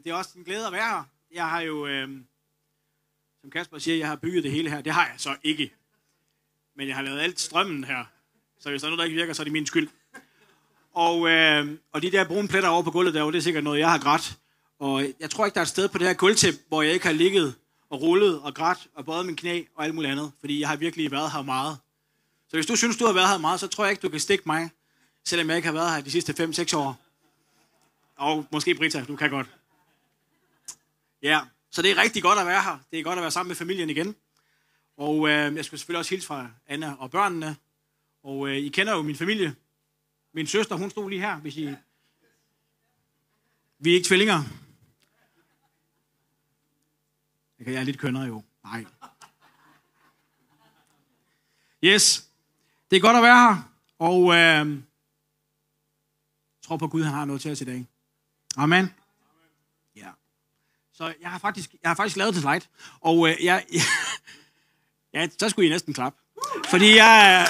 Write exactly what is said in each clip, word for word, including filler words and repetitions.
Det er også en glæde at være her. Jeg har jo, øh, som Kasper siger, jeg har bygget det hele her. Det har jeg så ikke. Men jeg har lavet alt strømmen her. Så hvis der er noget, der ikke virker, så er det min skyld. Og, øh, og de der brune pletter over på gulvet derovre, det er sikkert noget, jeg har grædt. Og jeg tror ikke, der er et sted på det her gulvtæppe, hvor jeg ikke har ligget og rullet og grædt og bøjet min knæ og alt muligt andet. Fordi jeg har virkelig været her meget. Så hvis du synes, du har været her meget, så tror jeg ikke, du kan stikke mig. Selvom jeg ikke har været her de sidste fem seks år. Og måske Britta, du kan godt. Ja, så det er rigtig godt at være her. Det er godt at være sammen med familien igen. Og øh, jeg skal selvfølgelig også hilse fra Anna og børnene. Og øh, I kender jo min familie. Min søster, hun stod lige her, hvis I... Vi er ikke tvillinger. Jeg er lidt kønnere jo. Nej. Yes. Det er godt at være her. Og øh, jeg tror på Gud, han har noget til os i dag. Amen. Ja. Så jeg har faktisk, jeg har faktisk lavet det slide. Og øh, jeg... ja, så skulle I næsten klappe. Fordi jeg...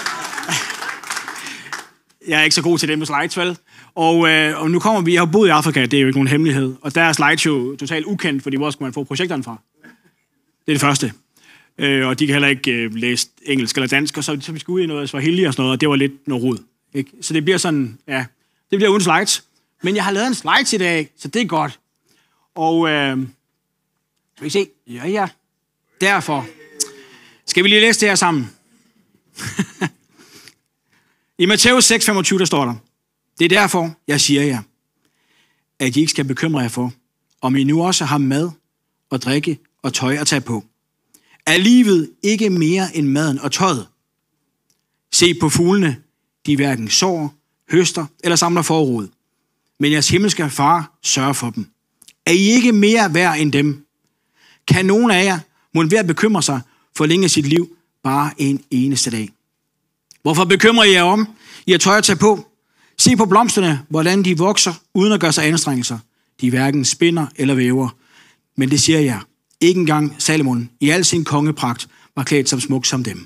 Jeg er ikke så god til det med slides, vel? Og, øh, og nu kommer vi... Jeg har boet i Afrika, det er jo ikke nogen hemmelighed. Og der er slides jo totalt ukendt, fordi hvor skal man få projekterne fra? Det er det første. Øh, og de kan heller ikke øh, læse engelsk eller dansk, og så, så vi skal ud i noget Swahili og sådan noget, og det var lidt noget rod. Ikke? Så det bliver sådan... Ja, det bliver uden slides. Men jeg har lavet en slides i dag, så det er godt. Og... Øh, skal vi se? Ja, ja. Derfor... Skal vi lige læse det her sammen? I Matthæus seks femogtyve, der står der, det er derfor, jeg siger jer, at I ikke skal bekymre jer for, om I nu også har mad og drikke og tøj at tage på. Er livet ikke mere end maden og tøjet? Se på fuglene, de hverken sår, høster eller samler forråd, men jeres himmelske far sørger for dem. Er I ikke mere værd end dem? Kan nogen af jer mon ved at bekymre sig forlænge sit liv bare en eneste dag? Hvorfor bekymrer I jer om? I har tøj at tage på. Se på blomsterne, hvordan de vokser, uden at gøre sig anstrengelser. De hverken spinder eller væver. Men det siger jeg, ikke engang Salomon i al sin kongepragt var klædt som smuk som dem.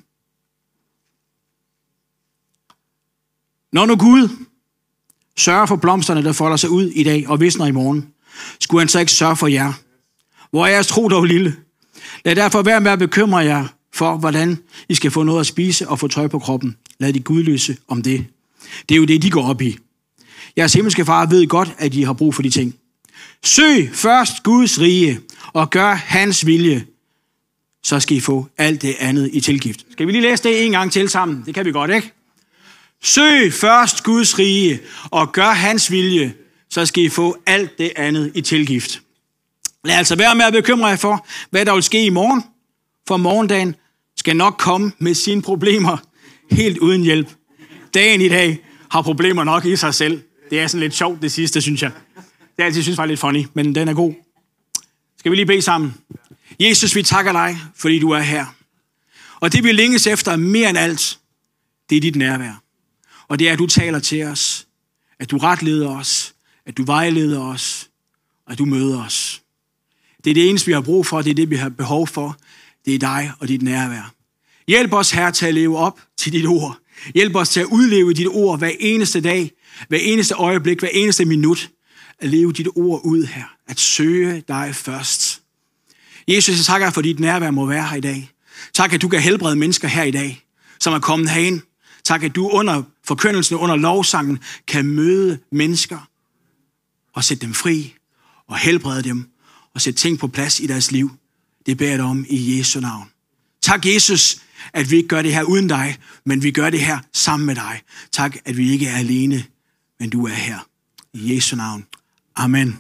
Når nu Gud sørger for blomsterne, der folder sig ud i dag og visner i morgen, skulle han så ikke sørge for jer? Hvor er jeres tro dog lille? Lad derfor være med at bekymre jer for, hvordan I skal få noget at spise og få tøj på kroppen. Lad de gudløse om det. Det er jo det, de går op i. Jeres himmelske far ved godt, at I har brug for de ting. Søg først Guds rige og gør hans vilje. Så skal I få alt det andet i tilgift. Skal vi lige læse det en gang til sammen? Det kan vi godt, ikke? Søg først Guds rige og gør hans vilje. Så skal I få alt det andet i tilgift. Lad altså være med at bekymre jer for, hvad der vil ske i morgen. For morgendagen skal nok komme med sine problemer helt uden hjælp. Dagen i dag har problemer nok i sig selv. Det er sådan lidt sjovt det sidste, synes jeg. Det er altid synes var lidt funny, men den er god. Skal vi lige bede sammen? Jesus, vi takker dig, fordi du er her. Og det vi længes efter mere end alt, det er dit nærvær. Og det er, at du taler til os, at du retleder os, at du vejleder os, og at du møder os. Det er det eneste, vi har brug for, det er det, vi har behov for. Det er dig og dit nærvær. Hjælp os, Herre, til at leve op til dit ord. Hjælp os til at udleve dit ord hver eneste dag, hver eneste øjeblik, hver eneste minut. At leve dit ord ud her. At søge dig først. Jesus, jeg takker for, dit nærvær må være her i dag. Tak, at du kan helbrede mennesker her i dag, som er kommet herind. Tak, at du under forkyndelsen, under lovsangen, kan møde mennesker og sætte dem fri og helbrede dem og sætte ting på plads i deres liv. Det beder jeg dig om i Jesu navn. Tak, Jesus, at vi ikke gør det her uden dig, men vi gør det her sammen med dig. Tak, at vi ikke er alene, men du er her. I Jesu navn. Amen.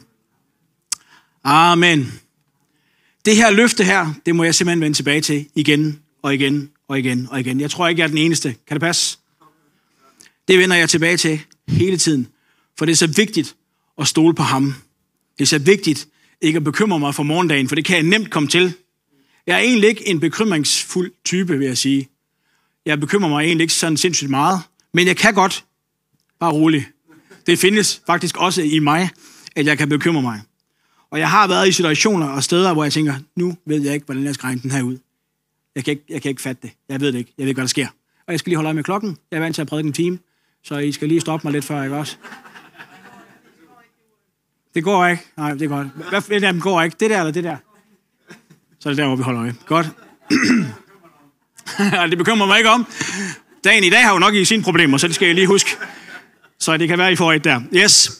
Amen. Det her løfte her, det må jeg simpelthen vende tilbage til igen og igen og igen og igen. Jeg tror ikke, jeg er den eneste. Kan det passe? Det vender jeg tilbage til hele tiden, for det er så vigtigt at stole på ham. Det er så vigtigt ikke at bekymre mig for morgendagen, for det kan jeg nemt komme til. Jeg er egentlig ikke en bekymringsfuld type, vil jeg sige. Jeg bekymrer mig egentlig ikke sådan sindssygt meget, men jeg kan godt, bare rolig. Det findes faktisk også i mig, at jeg kan bekymre mig. Og jeg har været i situationer og steder, hvor jeg tænker, nu ved jeg ikke, hvordan jeg skal regne den her ud. Jeg kan, ikke, jeg kan ikke fatte det. Jeg ved det ikke. Jeg ved ikke, hvad der sker. Og jeg skal lige holde øje med klokken. Jeg er vant til at prædike en time, så I skal lige stoppe mig lidt før, ikke også? Det går ikke. Nej, det er godt. Hvad for et af dem går ikke? Det der eller det der? Så er det der, hvor vi holder øje. Godt. Det bekymrer mig ikke om. Dagen i dag har jo nok i sine problemer, så det skal jeg lige huske. Så det kan være, I får et der. Yes.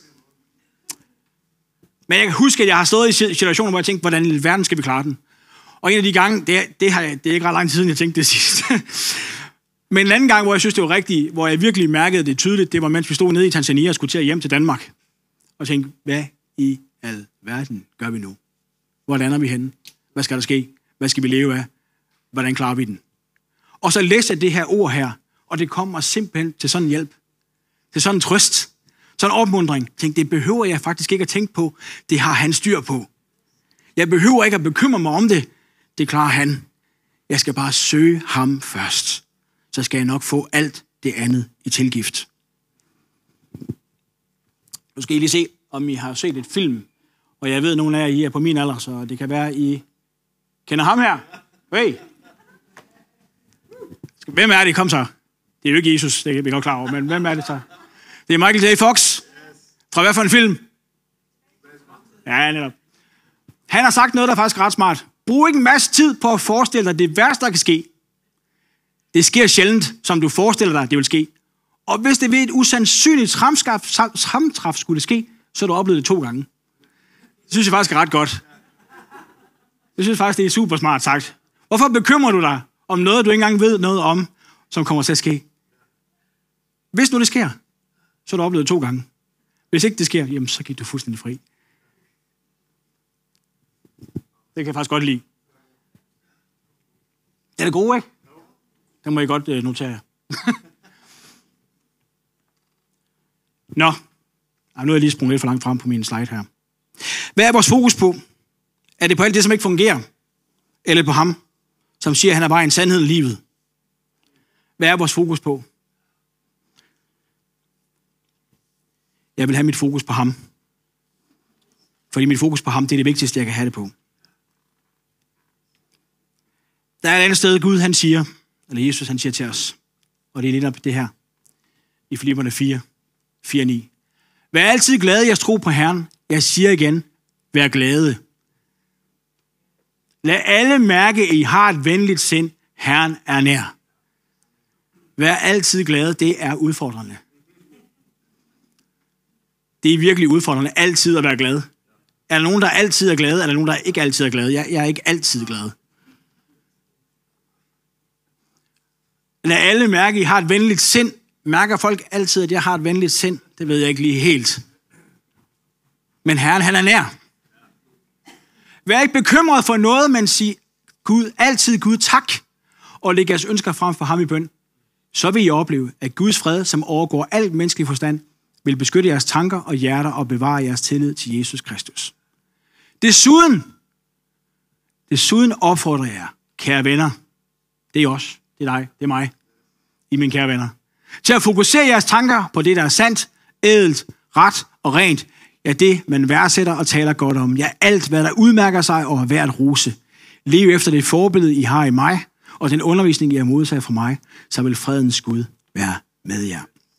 Men jeg kan huske, at jeg har stået i situationer, hvor jeg tænkte, hvordan i verden skal vi klare den? Og en af de gange, det er, det har jeg, det er ikke ret lang tid siden, jeg tænkte det sidste. Men en anden gang, hvor jeg synes, det var rigtigt, hvor jeg virkelig mærkede det tydeligt, det var, mens vi stod nede i Tanzania og skulle til at hjem til Danmark. Og tænkte, hvad i al verden gør vi nu? Hvor lander vi henne? Hvad skal der ske? Hvad skal vi leve af? Hvordan klarer vi den? Og så læste jeg det her ord her, og det kom mig simpelthen til sådan en hjælp. Til sådan en trøst. Sådan en opmuntring. Jeg tænkte, det behøver jeg faktisk ikke at tænke på. Det har han styr på. Jeg behøver ikke at bekymre mig om det. Det klarer han. Jeg skal bare søge ham først. Så skal jeg nok få alt det andet i tilgift. Nu skal I lige se, om I har set et film. Og jeg ved, at nogle af jer I er på min alder, så det kan være, at I kender ham her. Hey. Hvem er det? Kom så. Det er jo ikke Jesus, det er vi godt klar over, men hvem er det så? Det er Michael J. Fox. Fra hvad for en film? Ja, netop. Han har sagt noget, der er faktisk ret smart. Brug ikke en masse tid på at forestille dig det værste, der kan ske. Det sker sjældent, som du forestiller dig, det vil ske. Og hvis det ved et usandsynligt samtræf skulle det ske, så har du oplevet det to gange. Det synes jeg faktisk er ret godt. Jeg synes faktisk, det er super smart sagt. Hvorfor bekymrer du dig om noget, du ikke engang ved noget om, som kommer til at ske? Hvis nu det sker, så har du oplevet det to gange. Hvis ikke det sker, jamen så gik du fuldstændig fri. Det kan jeg faktisk godt lide. Det er det gode, ikke? Det må I godt uh, notere. Nå. Ej, nu er jeg lige sprunget lidt for langt frem på min slide her. Hvad er vores fokus på? Er det på alt det, som ikke fungerer? Eller på ham, som siger, at han er bare en sandhed i livet? Hvad er vores fokus på? Jeg vil have mit fokus på ham. Fordi mit fokus på ham, det er det vigtigste, jeg kan have det på. Der er et andet sted, Gud han siger, eller Jesus han siger til os, og det er lidt op det her, i Filipperne fire, fire ni. Vær altid glade, jeg tror på Herren. Jeg siger igen, vær glade. Lad alle mærke, at I har et venligt sind. Herren er nær. Vær altid glade, det er udfordrende. Det er virkelig udfordrende, altid at være glad. Er der nogen, der altid er glade? Er der nogen, der ikke altid er glade? Jeg, jeg er ikke altid glad. Lad alle mærke, at I har et venligt sind. Mærker folk altid, at jeg har et venligt sind? Det ved jeg ikke lige helt. Men Herren, han er nær. Vær ikke bekymret for noget, men sig Gud, altid Gud tak, og læg jeres ønsker frem for ham i bøn. Så vil I opleve, at Guds fred, som overgår alt menneskelig forstand, vil beskytte jeres tanker og hjerter og bevare jeres tillid til Jesus Kristus. Desuden, desuden opfordrer jeg, kære venner, det er os, det er dig, det er mig, I mine kære venner, til at fokusere jeres tanker på det, der er sandt, ædelt, ret og rent. Ja, det, man værdsætter og taler godt om. Ja, alt, hvad der udmærker sig og er værd at rose. Lev efter det forbillede, I har i mig, og den undervisning, I har modtaget fra mig, så vil fredens Gud være med jer.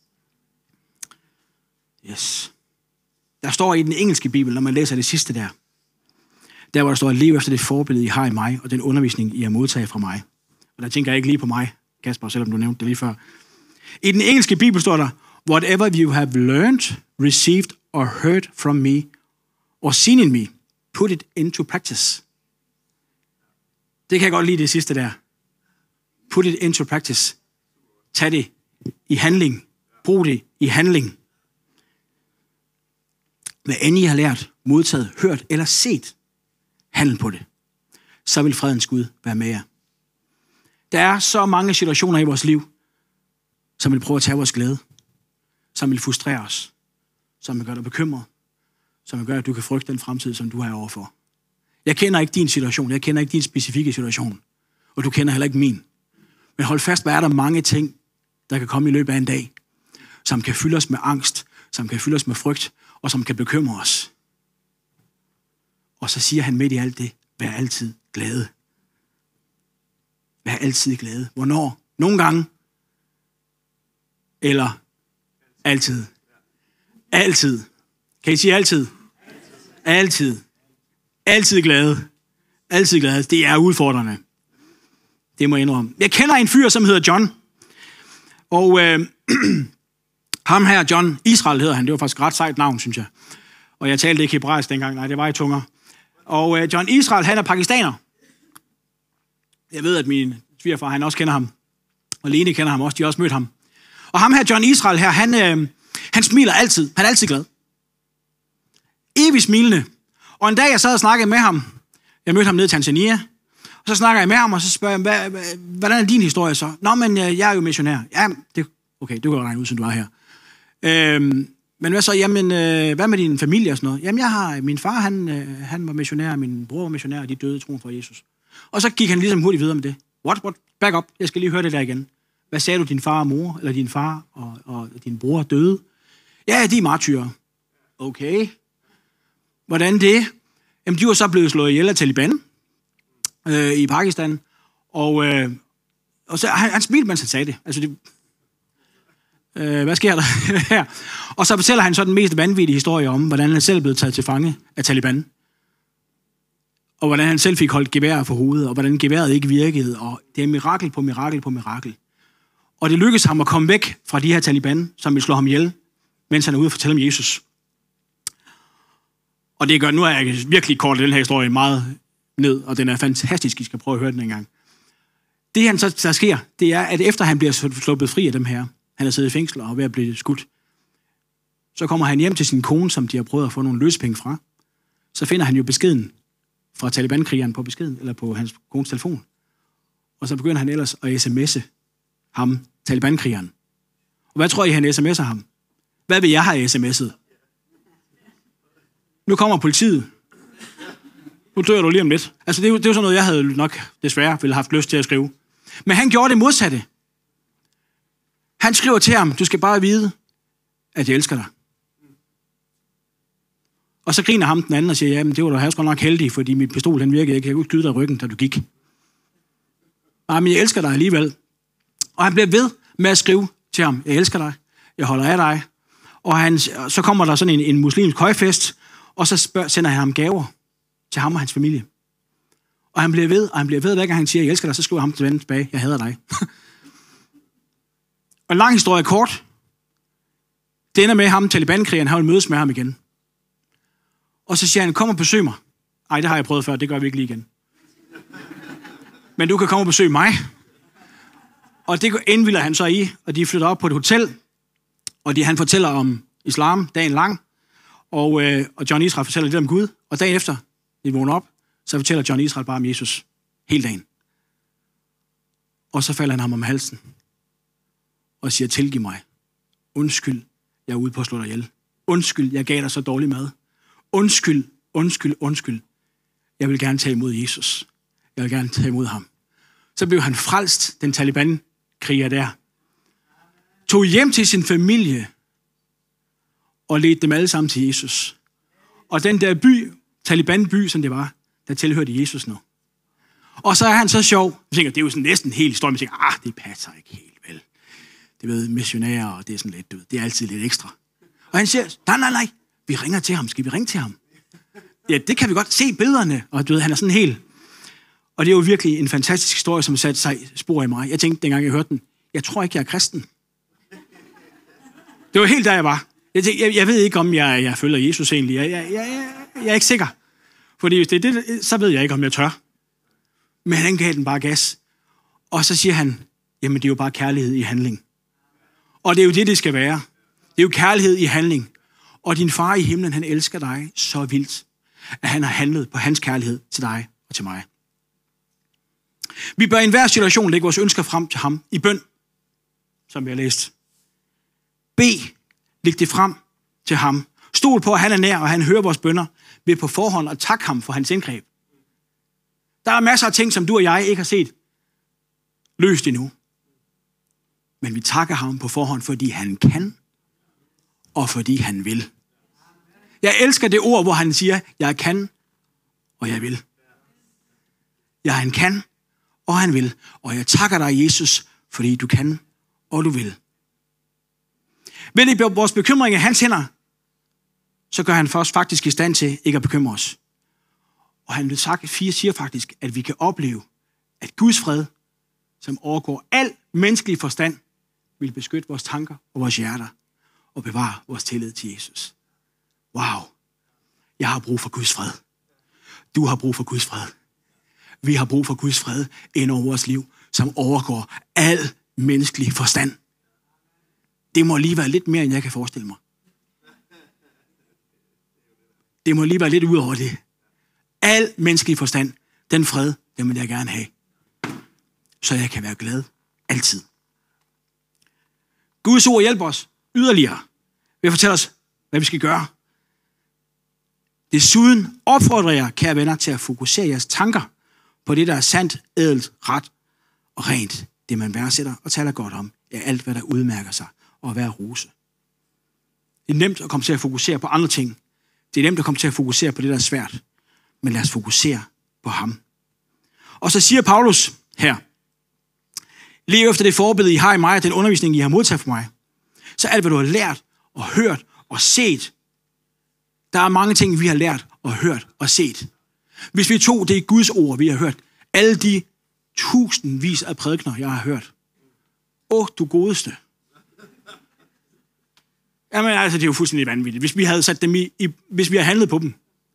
Yes. Der står i den engelske bibel, når man læser det sidste der, der hvor der står, lev efter det forbillede, I har i mig, og den undervisning, I har modtaget fra mig. Og der tænker jeg ikke lige på mig, Kasper, selvom du nævnte det lige før. I den engelske bibel står der, whatever you have learned, received or heard from me, or seen in me, put it into practice. Det kan jeg godt lide, det sidste der. Put it into practice. Tag det i handling. Brug det i handling. Hvad end I har lært, modtaget, hørt eller set, handle på det. Så vil fredens Gud være med jer. Der er så mange situationer i vores liv, som vil prøve at tage vores glæde, som vil frustrere os, som vil gøre dig bekymret, som vil gøre, at du kan frygte den fremtid, som du er overfor. Jeg kender ikke din situation, jeg kender ikke din specifikke situation, og du kender heller ikke min. Men hold fast, hvad er der mange ting, der kan komme i løbet af en dag, som kan fylde os med angst, som kan fylde os med frygt, og som kan bekymre os. Og så siger han midt i alt det, vær altid glade. Vær altid glade. Hvornår? Nogle gange. Eller altid. Altid. Kan I sige altid? Altid. Altid glade. Altid glade. Det er udfordrende. Det må jeg indrømme. Jeg kender en fyr, som hedder John. Og øh, ham her, John Israel hedder han. Det var faktisk et ret sejt navn, synes jeg. Og jeg talte ikke hebraisk dengang. Nej, det var i tunger. Og øh, John Israel, han er pakistaner. Jeg ved, at min svigerfar, han også kender ham. Og Lene kender ham også. De har også mødt ham. Og ham her, John Israel her, han, øh, han smiler altid. Han er altid glad. Evigt smilende. Og en dag, jeg sad og snakkede med ham. Jeg mødte ham nede i Tanzania. Og så snakker jeg med ham, og så spørger jeg, hvad, hvad, hvordan er din historie så? Nå, men øh, jeg er jo missionær. Ja, det, okay, det kan jeg regne ud, som du var her. Øhm, men hvad så? Jamen, øh, hvad med din familie og sådan noget? Jamen, jeg har, min far, han, øh, han var missionær, min bror var missionær, og de døde i troen for Jesus. Og så gik han ligesom hurtigt videre med det. What, what? Back up. Jeg skal lige høre det der igen. Hvad sagde du, din far og mor, eller din far og, og din bror døde? Ja, de er martyrer. Okay. Hvordan det? Jamen, de var så blevet slået ihjel af Taliban øh, i Pakistan. Og, øh, og så, han, han smilte, mens han sagde det. Altså, det øh, hvad sker der her? Og så fortæller han så den mest vanvittige historie om, hvordan han selv blev taget til fange af Taliban. Og hvordan han selv fik holdt gevær for hovedet, og hvordan geværet ikke virkede. Og det er mirakel på mirakel på mirakel. Og det lykkedes ham at komme væk fra de her Taliban, som vil slå ham ihjel, mens han er ude og fortælle om Jesus. Og det gør, nu er jeg virkelig kort den her historie meget ned, og den er fantastisk, I skal prøve at høre den en gang. Det, han så, der sker, det er, at efter han bliver sluppet fri af dem her, han er siddet i fængsel og er ved at blive skudt, så kommer han hjem til sin kone, som de har prøvet at få nogle løspenge fra. Så finder han jo beskeden fra Taliban-krigeren på beskeden, eller på hans kones telefon. Og så begynder han ellers at sms'e ham, Taliban-krigeren. Og hvad tror I, han sms'er ham? Hvad vil jeg have sms'et? Nu kommer politiet. Nu dør du lige om lidt. Altså, det er jo, det er jo sådan noget, jeg havde nok desværre ville have haft lyst til at skrive. Men han gjorde det modsatte. Han skriver til ham, du skal bare vide, at jeg elsker dig. Og så griner ham den anden og siger, jamen det var du her nok heldig, fordi mit pistol den virkede ikke. Jeg kunne ikke skyde dig i ryggen, da du gik. Nej, men jeg elsker dig alligevel. Og han bliver ved med at skrive til ham, jeg elsker dig, jeg holder af dig. Og han, så kommer der sådan en, en muslimsk højfest, og så spørger, sender han ham gaver til ham og hans familie. Og han bliver ved, og han bliver ved, hver gang han siger, jeg elsker dig, så skriver ham til tilbage, jeg hader dig. Og en lang historie kort, det ender med ham, Taliban-krigeren, han vil mødes med ham igen. Og så siger han, kom og besøg mig. Ej, det har jeg prøvet før, det gør vi ikke lige igen. Men du kan komme og besøge mig. Og det indvilder han så i, og de flytter op på et hotel, og de, han fortæller om islam dagen lang, og, øh, og John Israel fortæller lidt om Gud, og dagen efter, de vågner op, så fortæller John Israel bare om Jesus hele dagen. Og så falder han ham om halsen, og siger, tilgiv mig. Undskyld, jeg er ude på at slå dig ihjel. Undskyld, jeg gav dig så dårlig mad. Undskyld, undskyld, undskyld. Jeg vil gerne tage imod Jesus. Jeg vil gerne tage imod ham. Så blev han frelst, den Taliban-kriger der. Tog hjem til sin familie og ledte dem alle sammen til Jesus. Og den der by, Taliban-by, som det var, der tilhørte Jesus nu. Og så er han så sjov. Jeg tænker, det er jo sådan næsten en hel historie. Jeg tænker, ah, det passer ikke helt vel. Det ved missionærer, og det er sådan lidt, du ved, det er altid lidt ekstra. Og han siger, nej, nej, nej, vi ringer til ham. Skal vi ringe til ham? Ja, det kan vi godt se billederne. Og du ved, han er sådan helt. Og det er jo virkelig en fantastisk historie, som satte sig spor i mig. Jeg tænkte, dengang jeg hørte den, jeg tror ikke, jeg er kristen. Det var helt der, jeg var. Jeg, tænkte, jeg, jeg ved ikke, om jeg, jeg følger Jesus egentlig. Jeg, jeg, jeg, jeg er ikke sikker. Fordi hvis det er det, så ved jeg ikke, om jeg tør. Men han gav den bare gas. Og så siger han, jamen det er jo bare kærlighed i handling. Og det er jo det, det skal være. Det er jo kærlighed i handling. Og din far i himlen, han elsker dig så vildt, at han har handlet på hans kærlighed til dig og til mig. Vi bør i enhver situation lægge vores ønsker frem til ham i bøn, som vi har læst. B. Læg det frem til ham. Stol på, at han er nær, og han hører vores bønner ved på forhånd at takke ham for hans indgreb. Der er masser af ting, som du og jeg ikke har set løst endnu. Men vi takker ham på forhånd, fordi han kan, og fordi han vil. Jeg elsker det ord, hvor han siger, jeg kan, og jeg vil. Jeg han kan, og han vil. Og jeg takker dig, Jesus, fordi du kan, og du vil. Vil I vores bekymring i hans hænder? så gør han først faktisk i stand til ikke at bekymre os. Og han vil sagt, fire siger faktisk, at vi kan opleve, at Guds fred, som overgår al menneskelig forstand, vil beskytte vores tanker og vores hjerter og bevare vores tillid til Jesus. Wow. Jeg har brug for Guds fred. Du har brug for Guds fred. Vi har brug for Guds fred ind over vores liv, som overgår al menneskelig forstand. Det må lige være lidt mere, end jeg kan forestille mig. Det må lige være lidt ud over det. Al menneskelig forstand, den fred, den vil jeg gerne have. Så jeg kan være glad altid. Guds ord hjælper os yderligere ved at fortælle os, hvad vi skal gøre. Desuden opfordrer jeg, kære venner, til at fokusere jeres tanker på det, der er sandt, ædelt, ret og rent. Det, man værdsætter og taler godt om, er alt, hvad der udmærker sig og at være rose. Det er nemt at komme til at fokusere på andre ting. Det er nemt at komme til at fokusere på det, der er svært. Men lad os fokusere på ham. Og så siger Paulus her, lev efter det forbillede, I har i mig, og den undervisning, I har modtaget fra mig. Så alt, hvad du har lært og hørt og set, der er mange ting, vi har lært og hørt og set. Hvis vi tog det Guds ord, vi har hørt, alle de tusindvis af prædikener, jeg har hørt. Åh, du godeste. Jamen altså, det er jo fuldstændig vanvittigt. Hvis vi havde sat dem i, i hvis vi havde handlet på dem.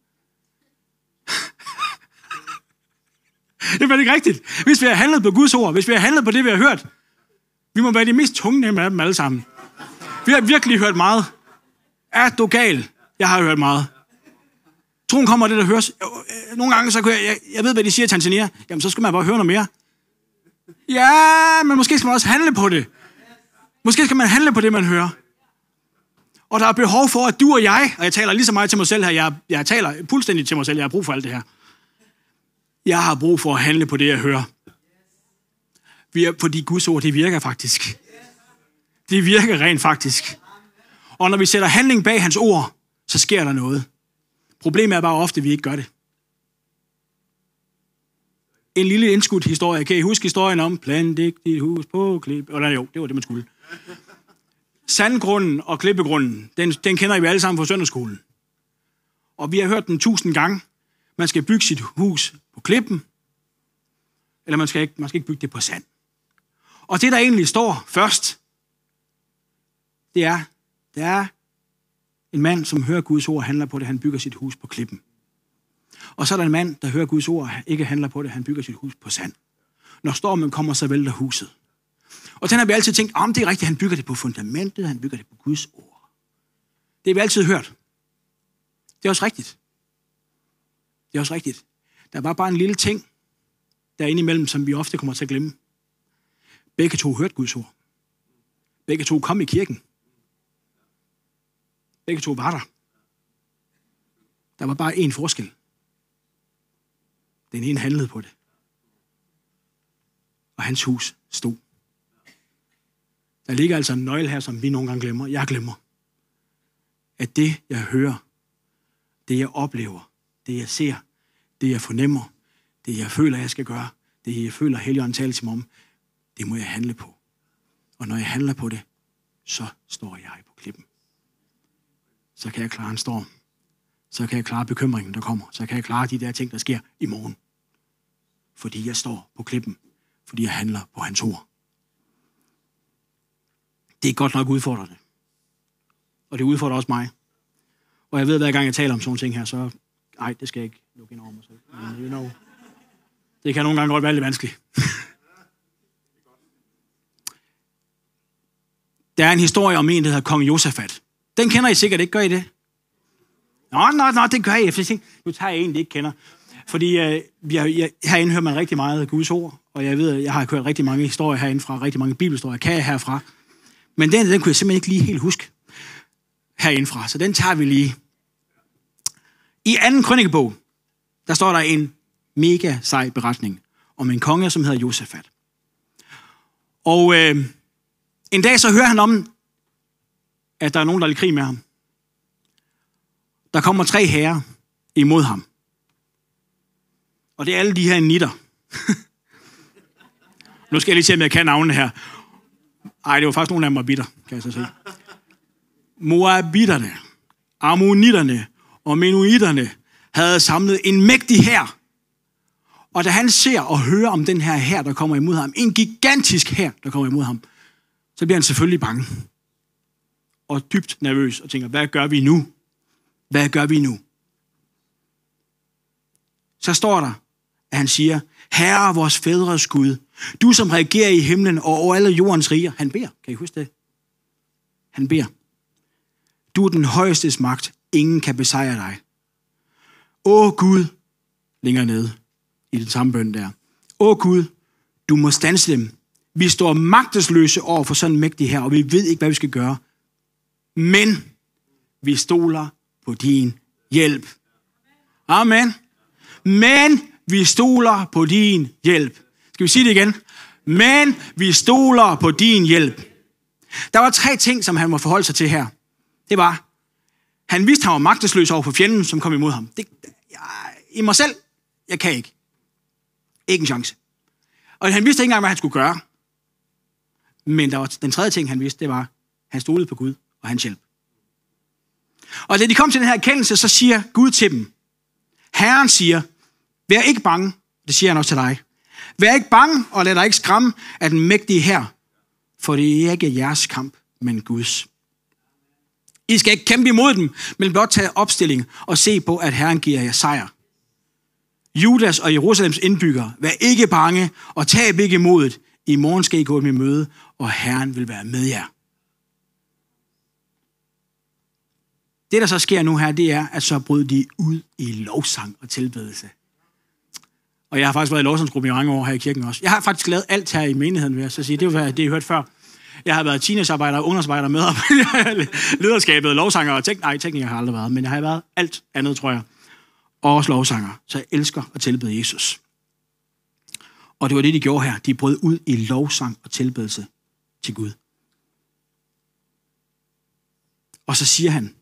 Det var ikke rigtigt. Hvis vi havde handlet på Guds ord, hvis vi havde handlet på det, vi har hørt, vi må være de mest tungnemme af dem alle sammen. Vi har virkelig hørt meget. Er du gal? Jeg har hørt meget. Troen kommer af det, der høres. Nogle gange, så kan jeg, jeg, jeg ved, hvad de siger i Tanzania. Jamen, så skal man bare høre noget mere. Ja, men måske skal man også handle på det. Måske skal man handle på det, man hører. Og der er behov for, at du og jeg, og jeg taler lige så meget til mig selv her, jeg, jeg taler fuldstændig til mig selv, jeg har brug for alt det her. Jeg har brug for at handle på det, jeg hører. Fordi Guds ord, det virker faktisk. Det virker rent faktisk. Og når vi sætter handling bag hans ord, så sker der noget. Problemet er bare ofte, at vi ikke gør det. En lille indskudt historie. Kan I huske historien om, plant ikke dit hus på klip? Eller jo, det var det, man skulle. Sandgrunden og klippegrunden, den, den kender I alle sammen fra søndagsskolen. Og vi har hørt den tusind gange. Man skal bygge sit hus på klippen, eller man skal ikke, man skal ikke bygge det på sand. Og det, der egentlig står først, det er, det er en mand, som hører Guds ord og handler på det, han bygger sit hus på klippen. Og så er der en mand, der hører Guds ord og ikke handler på det, han bygger sit hus på sand. Når stormen kommer, så vælter huset. Og den har vi altid tænkt, om det er rigtigt, han bygger det på fundamentet, han bygger det på Guds ord. Det har vi altid hørt. Det er også rigtigt. Det er også rigtigt. Der var bare en lille ting, der er inde imellem, som vi ofte kommer til at glemme. Begge to hørte Guds ord. Begge to kom i kirken. Begge to var der. Der var bare én forskel. Den ene handlede på det. Og hans hus stod. Der ligger altså en nøgle her, som vi nogle gange glemmer. Jeg glemmer. At det, jeg hører, det, jeg oplever, det, jeg ser, det, jeg fornemmer, det, jeg føler, jeg skal gøre, det, jeg føler, Helligånden taler til mig om, det må jeg handle på. Og når jeg handler på det, så står jeg på klippen. Så kan jeg klare en storm. Så kan jeg klare bekymringen, der kommer. Så kan jeg klare de der ting, der sker i morgen. Fordi jeg står på klippen. Fordi jeg handler på hans ord. Det er godt nok udfordrende. Og det udfordrer også mig. Og jeg ved, hver gang jeg taler om sådan ting her, så... Ej, det skal jeg ikke lukke ind over mig selv. Men, you know, det kan nogle gange godt være lidt vanskeligt. Der er en historie om en, der hedder Kong Josafat. Den kender I sikkert ikke, gør I det? Nå, nå, nå, det gør I. Nu tager jeg en, det ikke kender. Fordi øh, vi har, jeg, herinde hører man rigtig meget af Guds ord, og jeg ved, jeg har hørt rigtig mange historier herinde fra, rigtig mange bibelhistorier, kan jeg herfra. Men den, den kunne jeg simpelthen ikke lige helt huske herindefra, så den tager vi lige. I anden krønikebog, der står der en mega sej beretning om en konge, som hedder Josafat. Og øh, en dag så hører han om, at der er nogen, der er i krig med ham. Der kommer tre herrer imod ham. Og det er alle de her nitter. Nu skal jeg lige se, om jeg kan navnene her. Ej, det var faktisk nogle af dem, der var bitter, kan jeg så sige. Moabitterne. ammonitterne og menuitterne havde samlet en mægtig hær. Og da han ser og hører om den her hær, der kommer imod ham, en gigantisk hær, der kommer imod ham, så bliver han selvfølgelig bange. Og dybt nervøs og tænker, hvad gør vi nu? Hvad gør vi nu? Så står der, at han siger, Herre, vores fædres Gud, du som regerer i himlen og over alle jordens riger. Han beder, kan I huske det? Han beder. Du er den højestes magt. Ingen kan besejre dig. Åh Gud, længere nede i den samme bøn der. Åh Gud, du må standse dem. Vi står magtesløse over for sådan en mægtig her, og vi ved ikke, hvad vi skal gøre. Men vi stoler på din hjælp. Amen. Men vi stoler på din hjælp. Skal vi sige det igen? Men vi stoler på din hjælp. Der var tre ting, som han må forholde sig til her. Det var, han vidste, han var magtesløs over for fjenden, som kom imod ham. Det, jeg, I mig selv, jeg kan ikke. Ikke en chance. Og han vidste ikke engang, hvad han skulle gøre. Men der var, den tredje ting, han vidste, det var, han stolede på Gud og hans hjælp. Og da de kom til den her erkendelse, så siger Gud til dem, Herren siger, vær ikke bange, det siger han også til dig. Vær ikke bange, og lad dig ikke skræmme af den mægtige hær, for det er ikke jeres kamp, men Guds. I skal ikke kæmpe imod dem, men blot tage opstilling og se på, at Herren giver jer sejr. Judas og Jerusalems indbyggere, vær ikke bange og tab ikke modet. I morgen skal I gå med møde, og Herren vil være med jer. Det, der så sker nu her, det er, at så bryder de ud i lovsang og tilbedelse. Og jeg har faktisk været i lovsangsgruppe i mange år her i kirken også. Jeg har faktisk lavet alt her i menigheden, vil jeg så sige. Det er jo det, I hørt før. Jeg har været teenagearbejder, ungdomsarbejder, medarbejder, lederskabet, lovsanger og tekniker. Nej, tekniker har jeg aldrig været, men jeg har været alt andet, tror jeg. Og også lovsanger. Så jeg elsker at tilbede Jesus. Og det var det, de gjorde her. De brød ud i lovsang og tilbedelse til Gud. Og så siger han,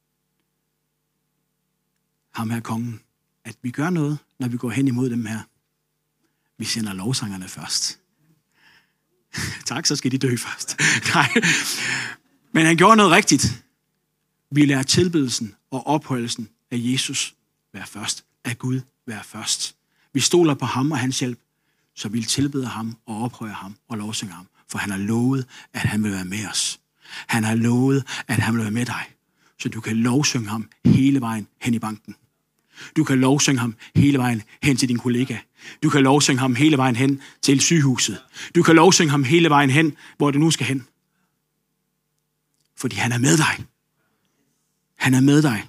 ham her kongen, at vi gør noget, når vi går hen imod dem her. Vi sender lovsangerne først. Tak, så skal de dø først. Nej. Men han gjorde noget rigtigt. Vi lader tilbedelsen og ophøjelsen af Jesus være først. Af Gud være først. Vi stoler på ham og hans hjælp, så vi tilbeder ham og ophøjer ham og lovsynger ham. For han har lovet, at han vil være med os. Han har lovet, at han vil være med dig. Så du kan lovsynge ham hele vejen hen i banken. Du kan lovsynge ham hele vejen hen til din kollega. Du kan lovsynge ham hele vejen hen til sygehuset. Du kan lovsynge ham hele vejen hen, hvor du nu skal hen. Fordi han er med dig. Han er med dig.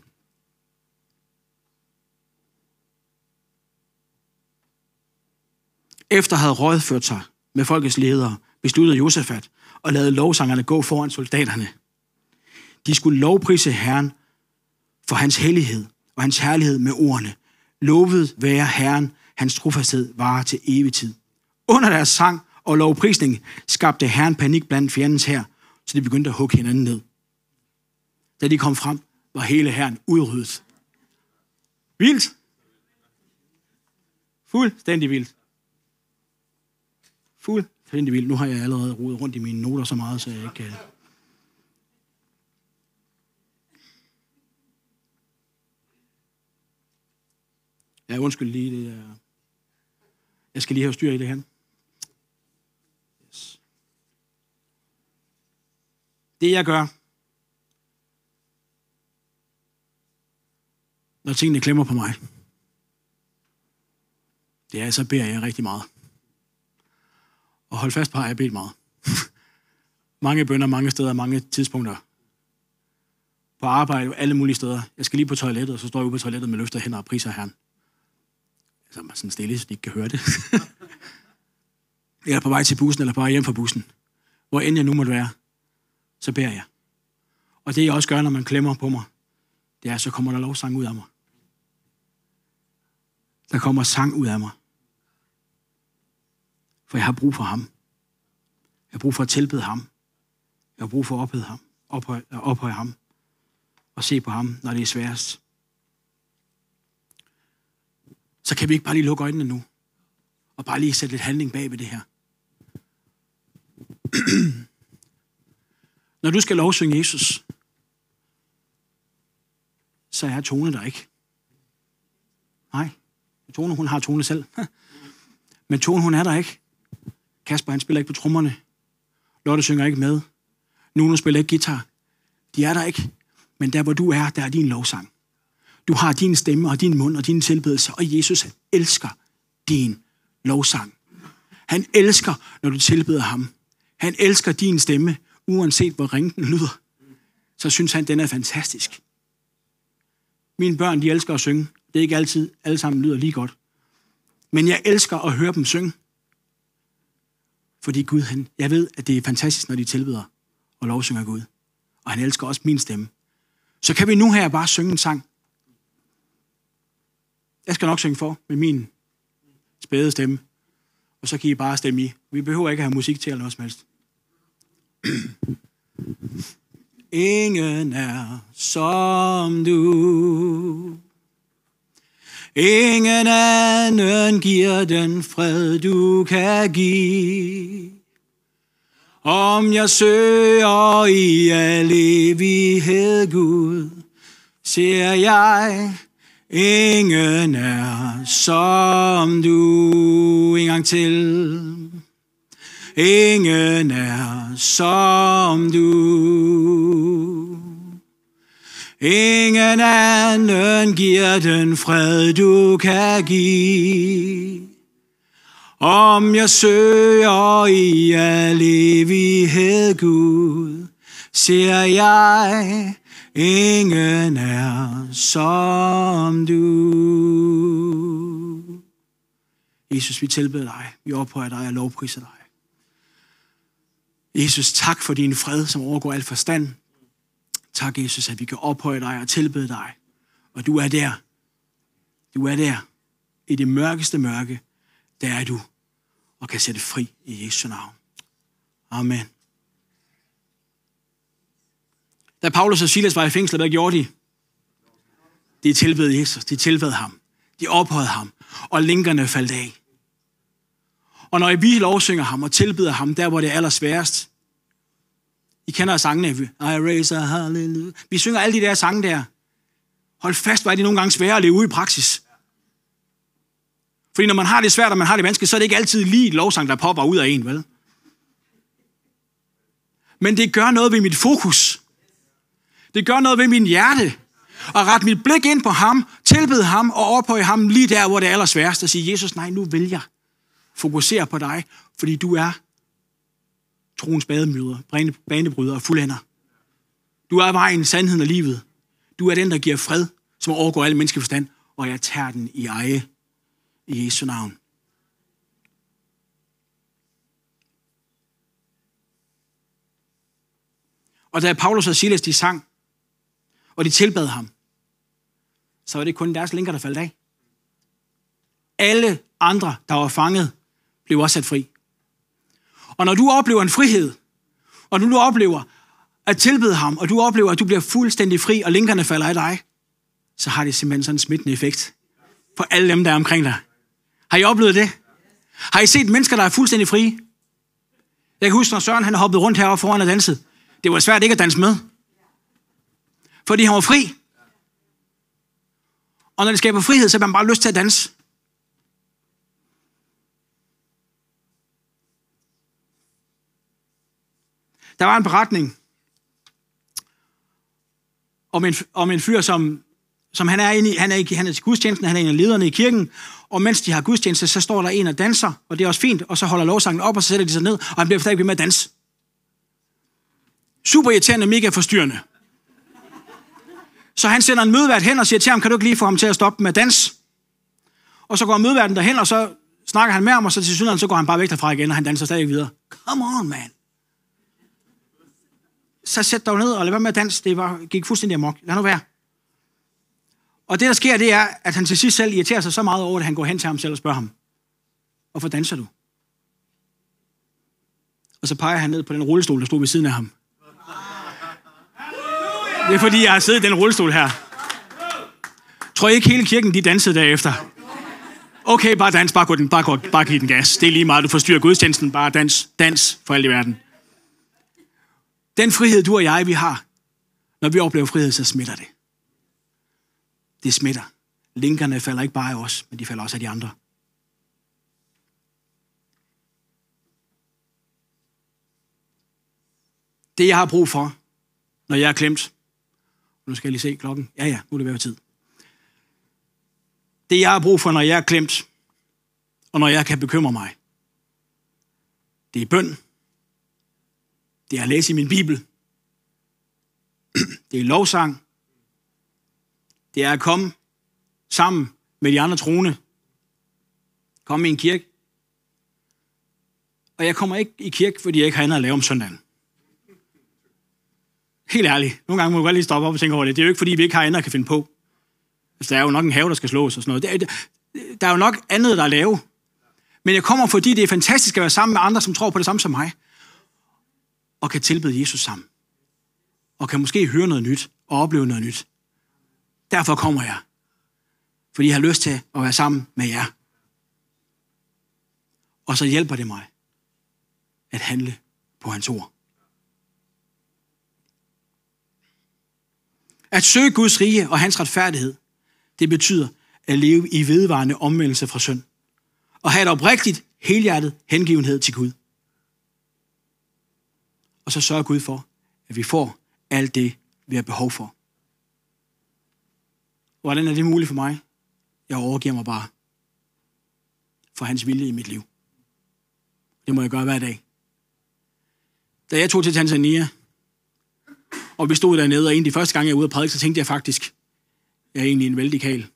Efter at have rådført sig med folkets ledere, besluttede Josafat og lavede lovsangerne gå foran soldaterne. De skulle lovprise Herren for hans hellighed og hans herlighed med ordene. Lovet være Herren, hans trofasthed varer til evig tid. Under deres sang og lovprisning skabte Herren panik blandt fjendens hær, så de begyndte at hugge hinanden ned. Da de kom frem, var hele hæren udryddet. Vildt. Fuldstændig vildt. Fuldstændig vildt. Nu har jeg allerede rodet rundt i mine noter så meget, så jeg ikke kan... Ja, undskyld lige det der. Jeg skal lige have styr i det her. Yes. Det jeg gør, når tingene klemmer på mig, det er, så beder jeg rigtig meget. Og hold fast på, at jeg bedt meget. Mange bønner, mange steder, mange tidspunkter. På arbejde, alle mulige steder. Jeg skal lige på toilettet, og så står jeg ude på toilettet med løfter hænder og priser Herren. Så man sådan stille, så de ikke kan høre det. Eller på vej til bussen, eller på vej hjem fra bussen. Hvor end jeg nu måtte være, så beder jeg. Og det jeg også gør, når man klemmer på mig, det er, så kommer der lovsang ud af mig. Der kommer sang ud af mig. For jeg har brug for ham. Jeg har brug for at tilbede ham. Jeg har brug for at ophøje ham. Ophøje, ophøje ham. Og se på ham, når det er sværest. Så kan vi ikke bare lige lukke øjnene nu. Og bare lige sætte lidt handling bag ved det her. Når du skal lovsynge Jesus, så er Tone der ikke. Nej, Tone, hun har Tone selv. Men Tone, hun er der ikke. Kasper, han spiller ikke på trommerne. Lotte synger ikke med. Nuno spiller ikke guitar. De er der ikke. Men der, hvor du er, der er din lovsang. Du har din stemme og din mund og din tilbedelse, og Jesus elsker din lovsang. Han elsker, når du tilbeder ham. Han elsker din stemme, uanset hvor ringe den lyder. Så synes han, den er fantastisk. Mine børn, de elsker at synge. Det er ikke altid, alle sammen lyder lige godt. Men jeg elsker at høre dem synge. Fordi Gud, han, jeg ved, at det er fantastisk, når de tilbeder og lovsynger Gud. Og han elsker også min stemme. Så kan vi nu her bare synge en sang. Jeg skal nok synge for med min spæde stemme. Og så kan I bare stemme i. Vi behøver ikke at have musik til eller noget som helst. Ingen er som du. Ingen anden giver den fred, du kan give. Om jeg søger i al evighed, Gud, ser jeg, ingen er som du. En gang til. Ingen er som du. Ingen anden giver den fred, du kan give. Om jeg søger i al evighed, Gud, ser jeg, ingen er som du. Jesus, vi tilbeder dig. Vi ophøjer dig og lovpriser dig. Jesus, tak for din fred, som overgår al forstand. Tak, Jesus, at vi kan ophøje dig og tilbede dig. Og du er der. Du er der. I det mørkeste mørke, der er du. Og kan sætte fri i Jesu navn. Amen. Da Paulus og Silas var i fængslet, hvad gjorde de? De tilbed Jesus. De tilbed ham. De ophøjede ham. Og linkerne faldt af. Og når vi lovsynger ham og tilbeder ham, der hvor det er allersværest. I kender sangene. I raise a hallelujah. Vi synger alle de der sange der. Hold fast, hvor er de nogle gange svære at leve ud i praksis. Fordi når man har det svært, og man har det vanskeligt, så er det ikke altid lige et lovsang, der popper ud af en, vel? Men det gør noget ved mit fokus. Det gør noget ved min hjerte. Og ret mit blik ind på ham, tilbede ham og ophøje ham lige der, hvor det er allersværest. Og sige, Jesus, nej, nu vil jeg fokusere på dig, fordi du er troens bademøder, banebryder og fuldender. Du er vejen, sandheden og livet. Du er den, der giver fred, som overgår alle menneskers forstand, og jeg tager den i eje i Jesu navn. Og da Paulus og Silas, de sang, og de tilbad ham, så var det kun deres linker, der faldt af. Alle andre, der var fanget, blev også sat fri. Og når du oplever en frihed, og når du oplever at tilbede ham, og du oplever, at du bliver fuldstændig fri, og linkerne falder af dig, så har det simpelthen sådan en smittende effekt på alle dem, der er omkring dig. Har I oplevet det? Har I set mennesker, der er fuldstændig frie? Jeg kan huske, når Søren han hoppede rundt heroppe foran og dansede. Det var svært ikke at danse med. Fordi han var fri. Og når det skaber frihed, så har man bare lyst til at danse. Der var en beretning om en, om en fyr, som, som han er inde i, han er, i, han er til gudstjenesten, han er en af lederne i kirken, og mens de har gudstjeneste, så står der en og danser, og det er også fint, og så holder lovsangen op, og så sætter de sig ned, og han bliver stadig ved med at danse. Super irriterende, mega forstyrrende. Så han sender en mødevært hen og siger til ham, kan du ikke lige få ham til at stoppe med at danse? Og så går mødeværten derhen, og så snakker han med ham, og så til synligheden, så går han bare væk derfra igen, og han danser stadig videre. Come on, man. Så sæt dig ned og lad være med at danse. Det var, gik fuldstændig amok. Lad nu være. Og det, der sker, det er, at han til sidst selv irriterer sig så meget over det, at han går hen til ham selv og spørger ham, hvorfor danser du? Og så peger han ned på den rullestol, der stod ved siden af ham. Det er fordi, jeg har siddet i den rullestol her. Tror I ikke hele kirken, de dansede derefter? Okay, bare dans, bare gå den, bare, gå, bare giv den gas. Det er lige meget, du forstyrrer gudstjenesten, bare dans, dans for alt i verden. Den frihed, du og jeg, vi har, når vi oplever frihed, så smitter det. Det smitter. Linkerne falder ikke bare af os, men de falder også af de andre. Det, jeg har brug for, når jeg er klemt. Nu skal jeg lige se klokken. Ja, ja, nu er det ved tid. Det, jeg har brug for, når jeg er klemt, og når jeg kan bekymre mig, det er bøn. Det er at læse i min bibel. Det er lovsang. Det er at komme sammen med de andre troende. Komme i en kirke. Og jeg kommer ikke i kirke, fordi jeg ikke har andet at lave om søndagen. Helt ærligt. Nogle gange må du godt lige stoppe op og tænke over det. Det er jo ikke, fordi vi ikke har andet at kan finde på. Altså, der er jo nok en have, der skal slås og sådan noget. Det er, der er jo nok andet, der er lave. Men jeg kommer, fordi det er fantastisk at være sammen med andre, som tror på det samme som mig. Og kan tilbede Jesus sammen. Og kan måske høre noget nyt og opleve noget nyt. Derfor kommer jeg. Fordi jeg har lyst til at være sammen med jer. Og så hjælper det mig at handle på hans ord. At søge Guds rige og hans retfærdighed, det betyder at leve i vedvarende omvendelse fra synd. Og have et oprigtigt, helhjertet hengivenhed til Gud. Og så sørger Gud for, at vi får alt det, vi har behov for. Hvordan er det muligt for mig? Jeg overgiver mig bare for hans vilje i mit liv. Det må jeg gøre hver dag. Da jeg tog til Tanzania, og vi stod dernede, og en af de første gange, jeg var ude og prædike, så tænkte jeg faktisk, jeg er egentlig en vældig kal.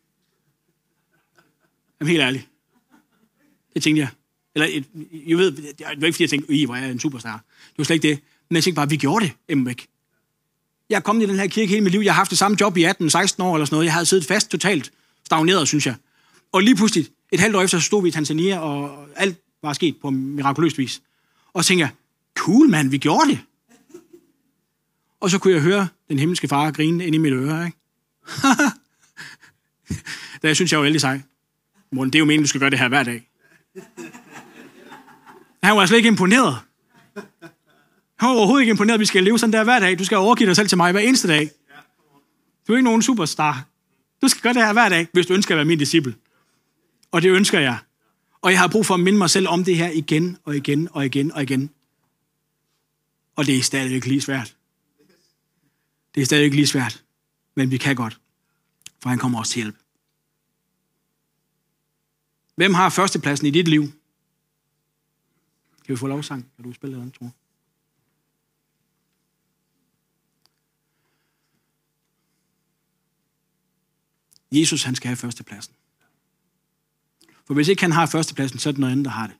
Jamen helt ærligt. Det tænkte jeg. Eller, jeg ved, det var ikke fordi, jeg tænkte, i hvor er jeg en superstar. Det var slet ikke det. Men jeg tænkte bare, vi gjorde det, Embæk. Jeg er kommet i den her kirke hele mit liv. Jeg har haft det samme job i atten seksten år eller sådan noget. Jeg havde siddet fast, totalt stagneret, synes jeg. Og lige pludselig, et halvt år efter, så stod vi i Tanzania, og alt var sket på mirakuløst vis. Og så tænkte jeg, cool mand, vi gjorde det. Og så kunne jeg høre den himmelske far grine ind i mit øre, ikke? Da jeg synes, jeg var vældig sej. Morten, det er jo meningen, du skal gøre det her hver dag. Han var slet ikke imponeret. Han var overhovedet ikke imponeret, at vi skal leve sådan der hver dag. Du skal overgive dig selv til mig hver eneste dag. Du er ikke nogen superstar. Du skal gøre det her hver dag, hvis du ønsker at være min disciple. Og det ønsker jeg. Og jeg har brug for at minde mig selv om det her igen og igen og igen og igen. Og det er stadigvæk lige svært. Det er stadigvæk lige svært. Men vi kan godt. For han kommer også til hjælp. Hvem har førstepladsen i dit liv? Kan vi få lovsang? Kan du spille den, tror jeg? Jesus, han skal have førstepladsen. For hvis ikke han har førstepladsen, så er det noget andet, der har det.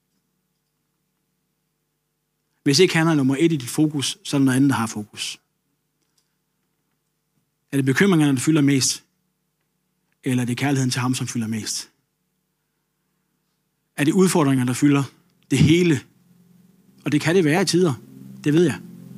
Hvis ikke han er nummer et i dit fokus, så er det noget andet, der har fokus. Er det bekymringerne, der fylder mest? Eller er det kærligheden til ham, som fylder mest? Er det udfordringer, der fylder det hele? Og det kan det være i tider. Det ved jeg.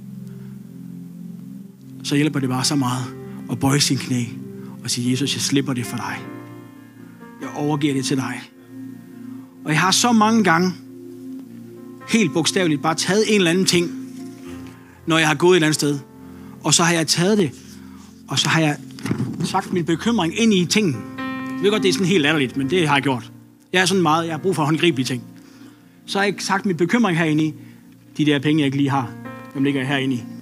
Så hjælper det bare så meget at bøje sin knæ og sige, Jesus, jeg slipper det for dig. Jeg overgiver det til dig. Og jeg har så mange gange, helt bogstaveligt, bare taget en eller anden ting, når jeg har gået et eller andet sted. Og så har jeg taget det, og så har jeg sagt min bekymring ind i tingen. Jeg ved godt, det er sådan helt latterligt, men det har jeg gjort. Jeg er sådan meget, jeg har brug for håndgribelige ting. Så har jeg sagt min bekymring herinde i. De der penge, jeg ikke lige har, dem ligger jeg herinde i.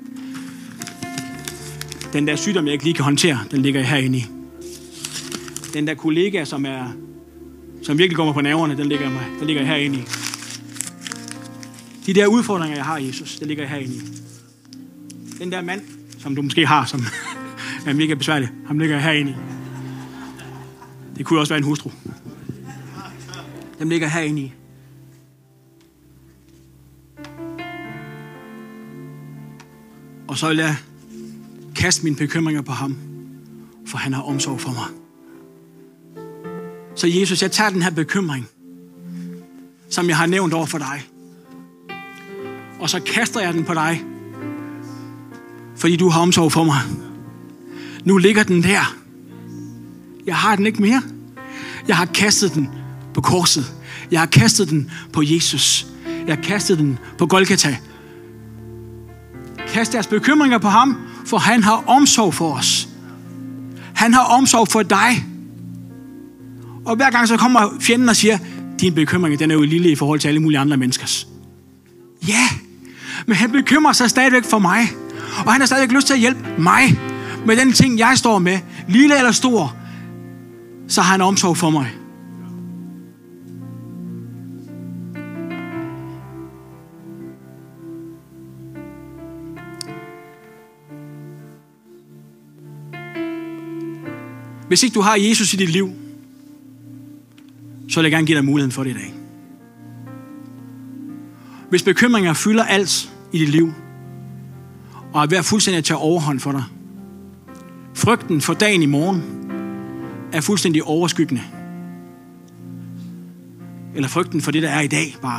Den der sygdom, jeg ikke lige kan håndtere, den ligger jeg herinde i. Den der kollega, som er, som virkelig går mig på nerverne, den ligger jeg, den ligger jeg herinde i. De der udfordringer, jeg har, Jesus, den ligger jeg herinde i. Den der mand, som du måske har, som er mega besværlig, ham ligger jeg herinde i. Det kunne også være en hustru. Dem ligger herinde i. Og så vil jeg kaste mine bekymringer på ham, for han har omsorg for mig. Så Jesus, jeg tager den her bekymring, som jeg har nævnt over for dig, og så kaster jeg den på dig, fordi du har omsorg for mig. Nu ligger den der. Jeg har den ikke mere. Jeg har kastet den på korset. Jeg har kastet den på Jesus. Jeg har kastet den på Golgata. Kast jeres bekymringer på ham, for han har omsorg for os. Han har omsorg for dig. Og hver gang så kommer fjenden og siger, din bekymring, den er jo lille i forhold til alle mulige andre menneskers. Ja, men han bekymrer sig stadigvæk for mig. Og han har stadigvæk lyst til at hjælpe mig med den ting, jeg står med. Lille eller stor, så har han omsorg for mig. Hvis ikke du har Jesus i dit liv, så vil jeg gerne give dig muligheden for det i dag. Hvis bekymringer fylder alt i dit liv, og er ved at fuldstændig tage overhånd for dig, frygten for dagen i morgen er fuldstændig overskyggende. Eller frygten for det, der er i dag bare.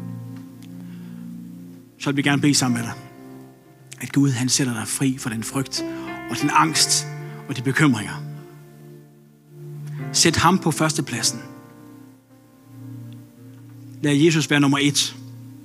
Så vil vi gerne bede sammen med dig, at Gud han sætter dig fri for den frygt, og den angst, og de bekymringer. Sæt ham på førstepladsen. Lad Jesus være nummer et.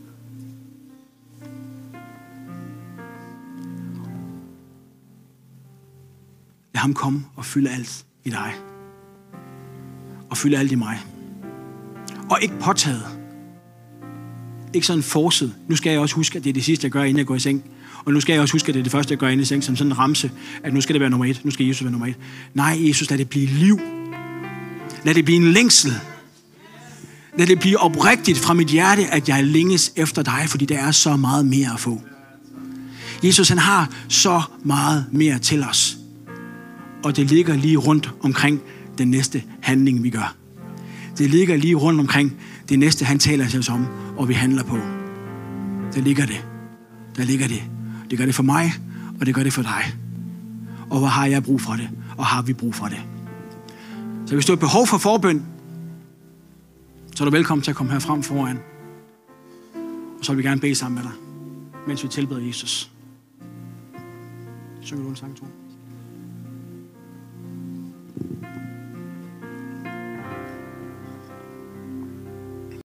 Lad ham komme og fylde alt i dig. Og fylde alt i mig. Og ikke påtaget. Ikke sådan forset. Nu skal jeg også huske, at det er det sidste, jeg gør, inden jeg går i seng. Og nu skal jeg også huske, at det er det første, jeg gør inden i seng, som sådan en ramse, at nu skal det være nummer et. Nu skal Jesus være nummer et. Nej, Jesus, lad det blive liv. Lad det blive en længsel. Lad det blive oprigtigt fra mit hjerte, at jeg længes efter dig, fordi der er så meget mere at få. Jesus, han har så meget mere til os. Og det ligger lige rundt omkring den næste handling, vi gør. Det ligger lige rundt omkring det næste, han taler til os om, og vi handler på. Der ligger det. Der ligger det. Det gør det for mig, og det gør det for dig. Og hvor har jeg brug for det, og har vi brug for det. Så hvis du har behov for forbøn, så er du velkommen til at komme her frem foran. Og så vil vi gerne bede sammen med dig, mens vi tilbeder Jesus. Synger du en sang, Tore?